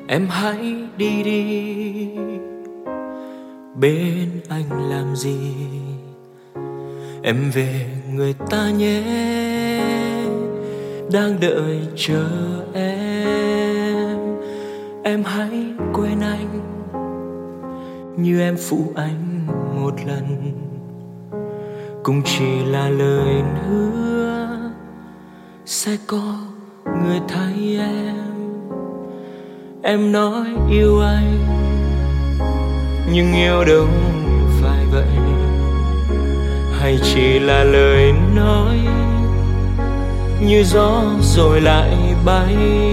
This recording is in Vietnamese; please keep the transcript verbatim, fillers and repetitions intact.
Em hãy đi đi, bên anh làm gì? Em về người ta nhé, đang đợi chờ em. Em hãy quên anh như em phụ anh một lần, cũng chỉ là lời hứa sẽ có người thay em. Em nói yêu anh nhưng yêu đâu phải vậy, hay chỉ là lời nói như gió rồi lại bay.